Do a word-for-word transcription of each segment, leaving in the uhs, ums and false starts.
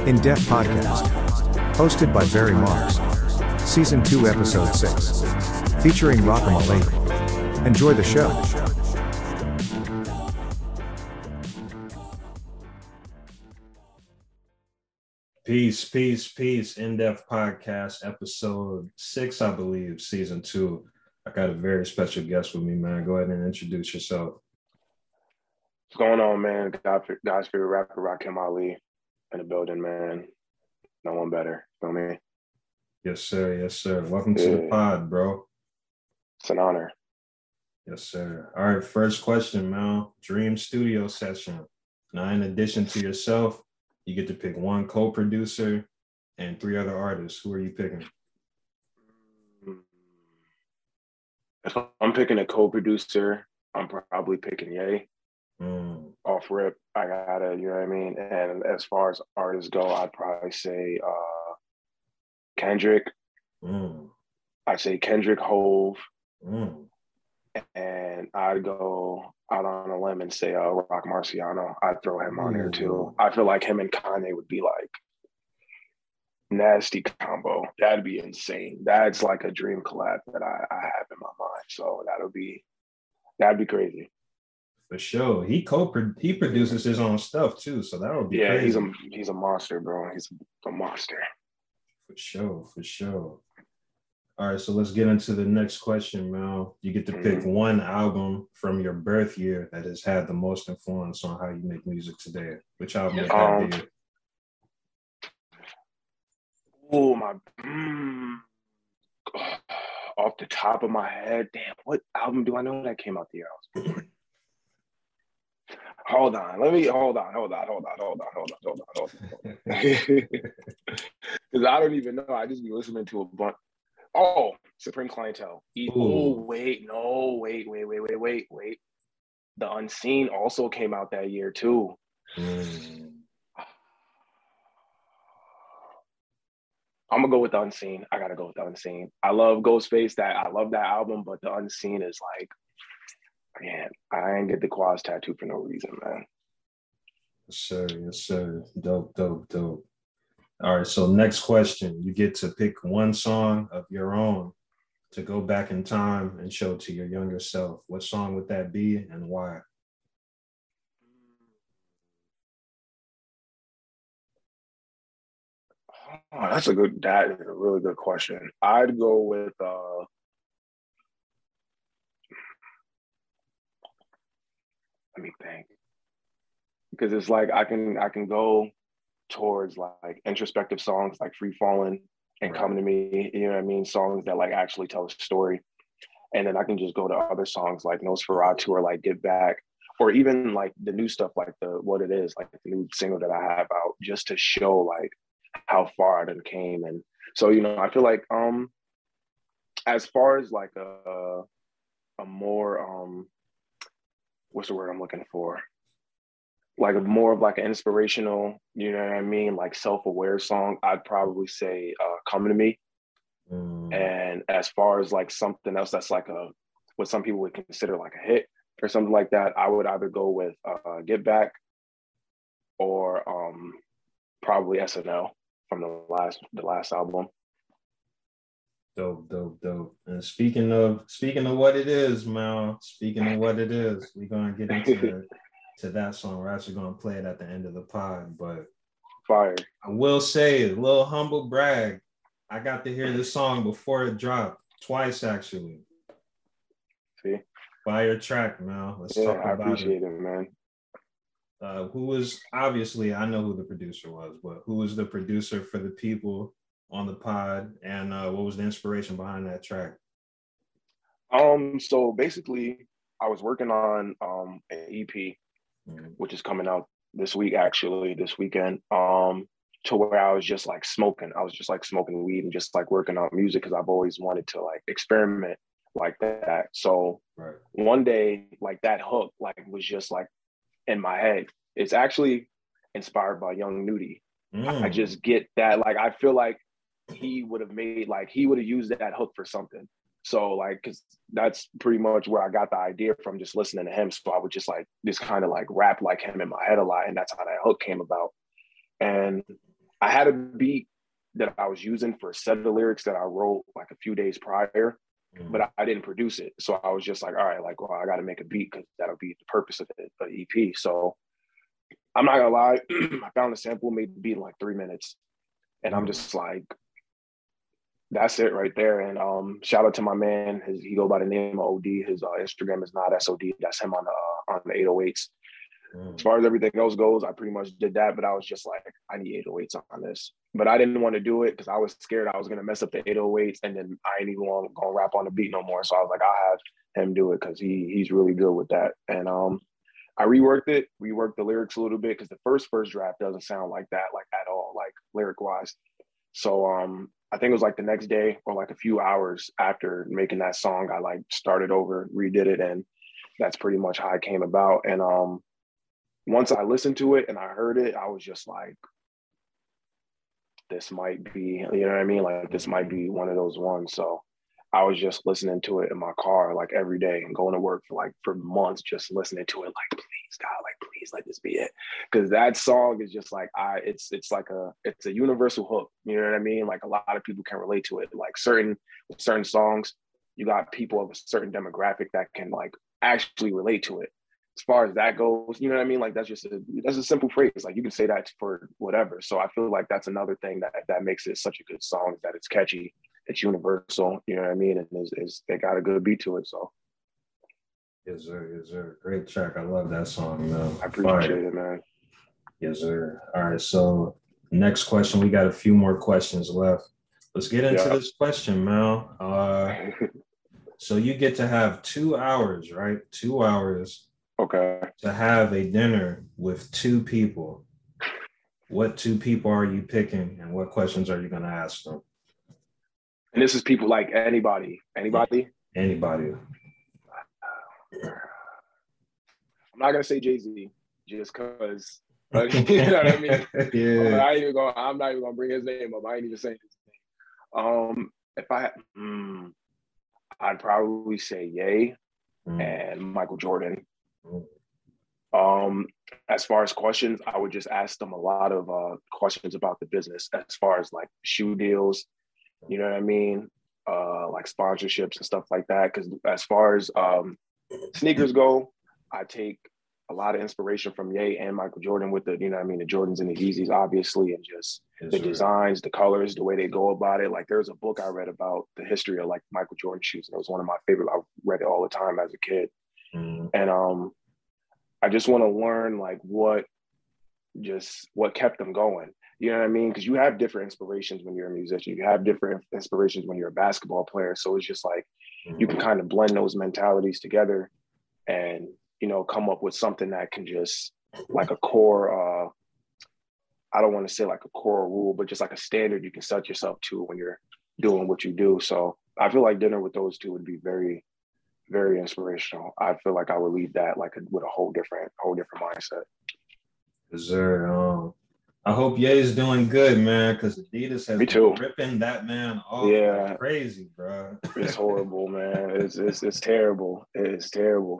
In Depth Podcast. Hosted by Barry Marks. Season two, Episode six. Featuring Rakam Ali. Enjoy the show. Peace, peace, peace. In Depth Podcast, Episode six, I believe, Season two. I got a very special guest with me, man. Go ahead and introduce yourself. What's going on, man? God, God's favorite rapper, Rakam Ali, in the building, man. No one better. Feel me? Yes, sir. Yes, sir. Welcome yeah. to the pod, bro. It's an honor. Yes, sir. All right, first question, man. Dream studio session. Now, in addition to yourself, you get to pick one co-producer and three other artists. Who are you picking? If I'm picking a co-producer, I'm probably picking Ye. Mm. Off rip, I gotta, you know what I mean? And as far as artists go, I'd probably say uh, Kendrick. Mm. I'd say Kendrick, Hove. Mm. And I'd go out on a limb and say uh, Rock Marciano. I'd throw him on there too. Ooh. I feel like him and Kanye would be like nasty combo. That'd be insane. That's like a dream collab that I, I have in my mind. So that'll be that'd be crazy. For sure. He co he produces his own stuff too, so that would be yeah. crazy. He's a he's a monster, bro. He's a monster. For sure, for sure. All right, so let's get into the next question, Mel. You get to pick mm-hmm. one album from your birth year that has had the most influence on how you make music today. Which album would that um, be? Oh my! Mm, off the top of my head, damn, what album do I know that came out the year I was born? Hold on, let me hold on, hold on, hold on, hold on, hold on, hold on, hold on. Because I don't even know. I just be listening to a bunch. Oh, Supreme Clientele. E- oh, wait, no, wait, wait, wait, wait, wait, wait. The Unseen also came out that year too. Mm. I'm gonna go with The Unseen. I gotta go with The Unseen. I love Ghostface. That I love that album, but The Unseen is like, man, I ain't get the Quaz tattoo for no reason, man. Yes, sir. Yes, sir. Dope, dope, dope. All right, so next question. You get to pick one song of your own to go back in time and show to your younger self. What song would that be and why? Oh, that's a good, that is a really good question. I'd go with, uh, let me think. Because it's like, I can, I can go towards like introspective songs like Free Falling and right. Come to Me, you know what I mean? Songs that like actually tell a story. And then I can just go to other songs like Nosferatu or like Get Back, or even like the new stuff, like the What It Is, like the new single that I have out, just to show like how far I done came. And so, you know, I feel like um as far as like a a more um what's the word I'm looking for? Like a more of like an inspirational, you know what I mean, like self-aware song, I'd probably say uh, Come to Me. Mm. And as far as like something else that's like a, what some people would consider like a hit or something like that, I would either go with uh, Get Back or um, probably S N L from the last the last album. Dope, dope, dope. And speaking of speaking of what it is, Mal, speaking of what it is, we're gonna get into to that song. We're actually gonna play it at the end of the pod, but fire. I will say a little humble brag. I got to hear this song before it dropped twice, actually. See, fire track, Mal. Let's yeah, talk about it. I appreciate it, it man. Uh, who was obviously I know who the producer was, but who was the producer for the people on the pod, and uh, what was the inspiration behind that track? Um, so basically, I was working on um an E P, mm-hmm. which is coming out this week, actually, this weekend. Um, to where I was just like smoking. I was just like smoking weed and just like working on music because I've always wanted to like experiment like that. So right. one day, like that hook, like was just like in my head. It's actually inspired by Young Nudy. Mm. I just get that, like, I feel like he would have made, like, he would have used that hook for something. So, like, because that's pretty much where I got the idea from, just listening to him. So I would just, like, just kind of, like, rap like him in my head a lot, and that's how that hook came about. And I had a beat that I was using for a set of lyrics that I wrote like a few days prior, mm-hmm. but I, I didn't produce it. So I was just like, all right, like, well, I got to make a beat because that'll be the purpose of the, the E P. So I'm not gonna lie, I found a sample, made the beat in like three minutes. And I'm just like, that's it right there. And um, shout out to my man. His, he go by the name of O D. His uh, Instagram is not S O D. That's him on the uh, on the eight oh eights. Mm. As far as everything else goes, I pretty much did that. But I was just like, I need eight oh eights on this. But I didn't want to do it because I was scared I was gonna mess up the eight oh eights, and then I ain't even gonna, gonna rap on the beat no more. So I was like, I'll have him do it because he he's really good with that. And um, I reworked it, reworked the lyrics a little bit because the first first draft doesn't sound like that, like at all, like lyric wise. So um, I think it was like the next day or like a few hours after making that song, I like started over, redid it, and that's pretty much how it came about. And um, once I listened to it and I heard it, I was just like, this might be, you know what I mean? Like this might be one of those ones. So I was just listening to it in my car like every day and going to work for like for months, just listening to it like, please God, like please let this be it. Because that song is just like I it's it's like a it's a universal hook. You know what I mean? Like a lot of people can relate to it. Like certain certain songs, you got people of a certain demographic that can like actually relate to it. As far as that goes, you know what I mean? Like that's just a that's a simple phrase. Like you can say that for whatever. So I feel like that's another thing that that makes it such a good song, is that it's catchy. It's universal, you know what I mean? And it's, it's, they got a good beat to it, so. Yes, sir. Yes, sir. Great track. I love that song, man. I appreciate Fire. it, man. Yes, sir. All right, so next question. We got a few more questions left. Let's get into yeah. this question, Mal. Uh, so you get to have two hours, right? Two hours. Okay. To have a dinner with two people. What two people are you picking, and what questions are you going to ask them? And this is people like anybody, anybody? Anybody. I'm not gonna say Jay-Z just because, you know what I mean? Yeah. I ain't even gonna, I'm not even gonna bring his name up. I ain't even saying his name. Um, if I, mm, I'd probably say Ye mm. and Michael Jordan. Mm. Um, as far as questions, I would just ask them a lot of uh, questions about the business, as far as like shoe deals. You know what I mean? Uh, like sponsorships and stuff like that. Because as far as um, sneakers go, I take a lot of inspiration from Ye and Michael Jordan with the, you know what I mean, the Jordans and the Yeezys, obviously, and just yes, the sir. designs, the colors, the way they go about it. Like there's a book I read about the history of like Michael Jordan shoes, and it was one of my favorite. I read it all the time as a kid. Mm. And um, I just want to learn like what just what kept them going. You know what I mean? Because you have different inspirations when you're a musician. You have different inspirations when you're a basketball player. So it's just like mm-hmm. you can kind of blend those mentalities together and, you know, come up with something that can just like a core, uh, I don't want to say like a core rule, but just like a standard you can set yourself to when you're doing what you do. So I feel like dinner with those two would be very, very inspirational. I feel like I would leave that like a, with a whole different, whole different mindset. Is there, um, I hope Ye is doing good, man, because Adidas has Me too. been ripping that man off yeah. like crazy, bro. It's horrible, man. It's, it's it's terrible. It's terrible.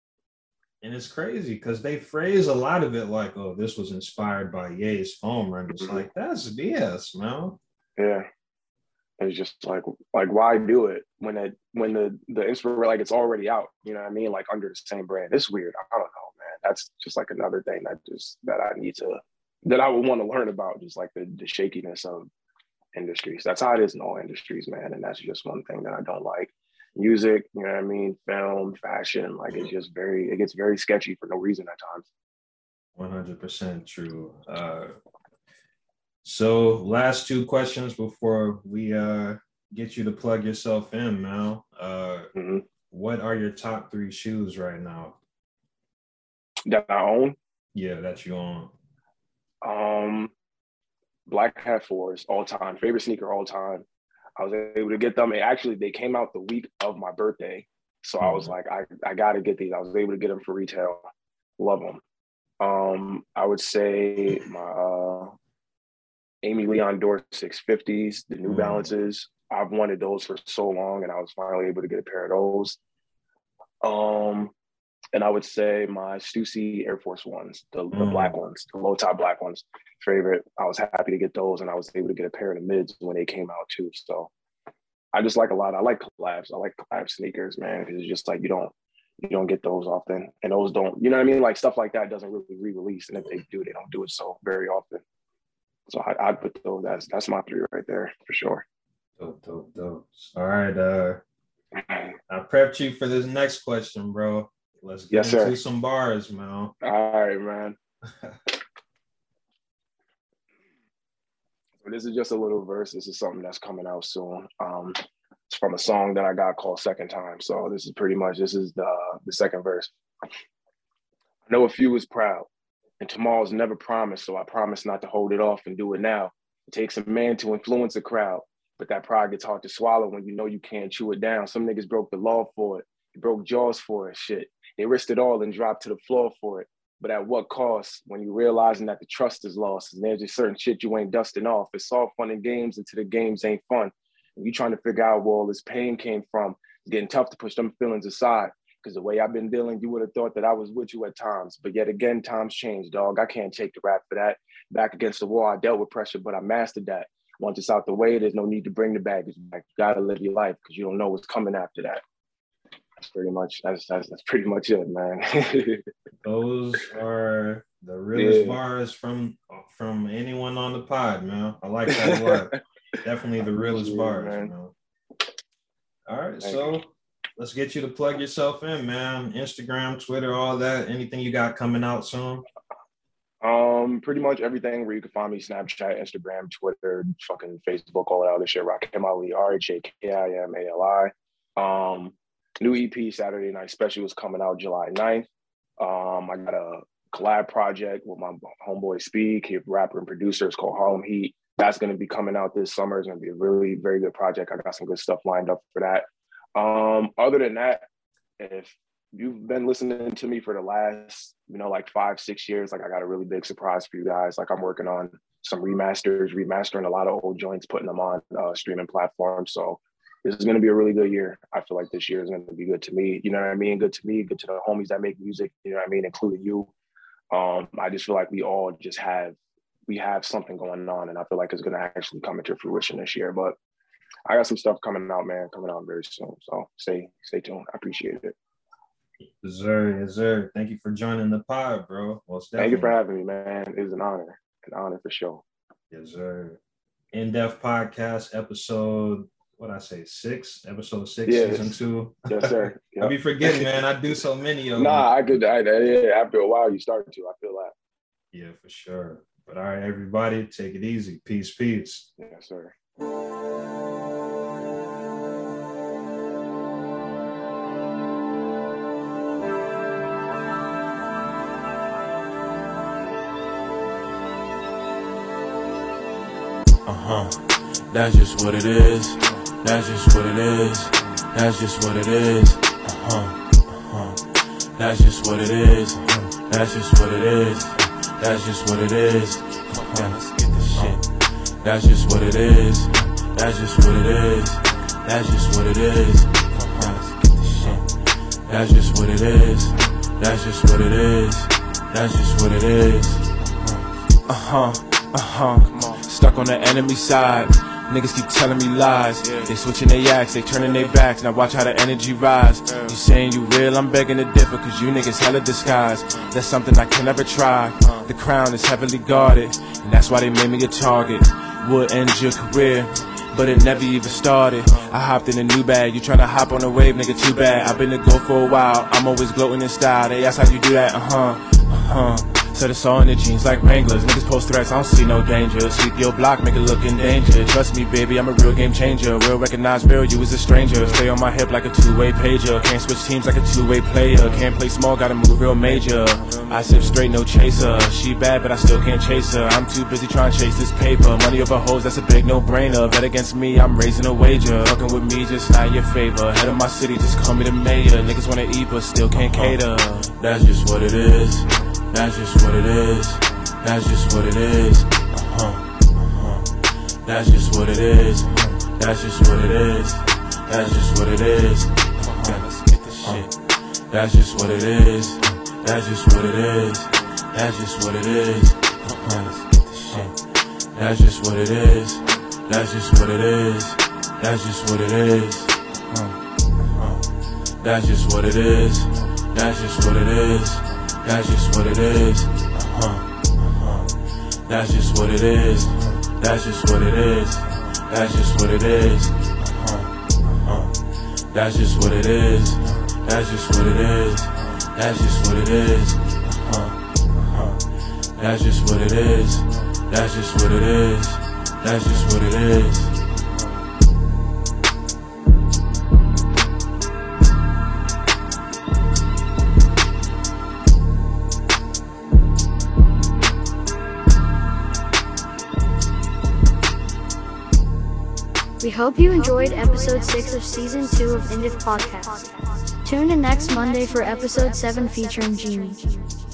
And it's crazy because they phrase a lot of it like, oh, this was inspired by Ye's foam run. It's mm-hmm. like, that's B S, man. Yeah. It's just like, like why do it when it when the the inspiration, like it's already out, you know what I mean? Like under the same brand. It's weird. I don't know, man. That's just like another thing that just that I need to that I would want to learn about, just like the, the shakiness of industries. That's how it is in all industries, man. And that's just one thing that I don't like. Music, you know what I mean? Film, fashion, like it's just very, it gets very sketchy for no reason at times. one hundred percent true. Uh, so last two questions before we uh, get you to plug yourself in, Mal. Uh, mm-hmm. What are your top three shoes right now? That I own? Yeah, that you own. Um, Black Hat fours all time, favorite sneaker all time. I was able to get them, and actually they came out the week of my birthday, so mm-hmm. I was like, I I got to get these. I was able to get them for retail. Love them. Um, I would say my uh, Amy Leon Dort six fifties, the New mm-hmm. Balances. I've wanted those for so long, and I was finally able to get a pair of those. Um, and I would say my Stussy Air Force Ones, the, the Mm. black ones, the low top black ones, favorite. I was happy to get those, and I was able to get a pair of the mids when they came out too. So I just like a lot. I like collabs. I like collab sneakers, man, because it's just like you don't you don't get those often, and those don't, you know what I mean? Like stuff like that doesn't really re-release, and if they do, they don't do it so very often. So I, I'd put those. That's that's my three right there for sure. Dope, dope, dope. All right. Uh, I prepped you for this next question, bro. Let's get Yes, into sir. some bars, man. All right, man. So this is just a little verse. This is something that's coming out soon. Um, it's from a song that I got called Second Time. So this is pretty much, this is the, the second verse. I know a few is proud, and tomorrow's never promised, so I promise not to hold it off and do it now. It takes a man to influence a crowd, but that pride gets hard to swallow when you know you can't chew it down. Some niggas broke the law for it. They broke jaws for it, shit. They risked it all and dropped to the floor for it. But at what cost? When you realizing that the trust is lost and there's just certain shit you ain't dusting off. It's all fun and games until the games ain't fun. And you trying to figure out where all this pain came from. It's getting tough to push them feelings aside. Because the way I've been dealing, you would have thought that I was with you at times. But yet again, times change, dog. I can't take the rap for that. Back against the wall, I dealt with pressure, but I mastered that. Once it's out the way, there's no need to bring the baggage back. You gotta live your life because you don't know what's coming after that. That's pretty much that's that's, that's pretty much it, man. Those are the realest Yeah. bars from from anyone on the pod, man. I like that a lot. Definitely the realest Yeah, bars, man. man. All right, Thank so you. let's get you to plug yourself in, man. Instagram, Twitter, all that. Anything you got coming out soon? Um, pretty much everything where you can find me: Snapchat, Instagram, Twitter, fucking Facebook, all that other shit. Rakim Ali, R H A K I M A L I. Um, new E P Saturday Night Special is coming out July ninth. Um, I got a collab project with my homeboy Speed, he a rapper and producer. It's called Harlem Heat. That's going to be coming out this summer. It's going to be a really very good project. I got some good stuff lined up for that. Um, other than that, if you've been listening to me for the last, you know, like five, six years, like I got a really big surprise for you guys. Like I'm working on some remasters, remastering a lot of old joints, putting them on uh, streaming platforms. So this is going to be a really good year. I feel like this year is going to be good to me. You know what I mean? Good to me, good to the homies that make music, you know what I mean? Including you. Um, I just feel like we all just have, we have something going on, and I feel like it's going to actually come into fruition this year. But I got some stuff coming out, man, coming out very soon. So stay, stay tuned. I appreciate it. Yes, sir. Yes, sir. Thank you for joining the pod, bro. Most Thank you for definitely. having me, man. It was an honor, an honor for sure. Yes, sir. In-depth podcast episode, what I say, six? Episode six, Yes. season two. Yes, sir. I Yep. be forgetting, man. I do so many of them. Nah, I could. I, yeah, after a while, you start to. I feel that. Yeah, for sure. But all right, everybody, take it easy. Peace, peace. Yes, sir. Uh-huh. That's just what it is. That's just what it is. That's just what it is. Uh-huh. Uh-huh. That's just what it is. That's just what it is. That's just what it is. Uh-huh. Let's get this shit. That's just what it is. That's just what it is. That's just what it is. Uh-huh. Let's get this shit. That's just what it is. That's just what it is. That's just what it is. Uh-huh. Uh-huh. Stuck on the enemy side. Niggas keep telling me lies. They switching their acts, they turning their backs. Now watch how the energy rise. You saying you real, I'm begging to differ, cause you niggas hella disguise. That's something I can never try. The crown is heavily guarded, and that's why they made me a target. Would end your career, but it never even started. I hopped in a new bag, you tryna hop on a wave, nigga, too bad. I've been to go for a while, I'm always gloating in style. They ask how you do that, uh-huh, uh-huh. Said it's all in the jeans like Wranglers. Niggas post threats, I don't see no danger. Sweep your block, make it look in danger. Trust me, baby, I'm a real game changer. Real recognize real, you as a stranger. Stay on my hip like a two-way pager. Can't switch teams like a two-way player. Can't play small, gotta move real major. I sip straight, no chaser. She bad, but I still can't chase her. I'm too busy trying to chase this paper. Money over hoes, that's a big no-brainer. Bet against me, I'm raising a wager. Fucking with me, just not your favor. Head of my city, just call me the mayor. Niggas wanna eat, but still can't cater. That's just what it is. That's just what it is. That's just what it is. Uh-huh. Uh-huh. That's just what it is. That's just what it is. That's just what it is. Uh-huh. Let's get this shit. That's just what it is. That's just what it is. That's just what it is. Uh-huh, let's get this shit. That's just what it is. That's just what it is. That's just what it is. Uh-huh, uh-huh. That's just what it is. That's just what it is. That's just what it is. Uh-huh, uh-huh. That's just what it is. That's just what it is. That's just what it is. Uh-huh, uh-huh. That's just what it is. That's just what it is. That's just what it is. Uh-huh, uh-huh. That's just what it is. That's just what it is. That's just what it is. We hope you enjoyed episode six of season two of Indif Podcast. Tune in next Monday for episode seven featuring Genie.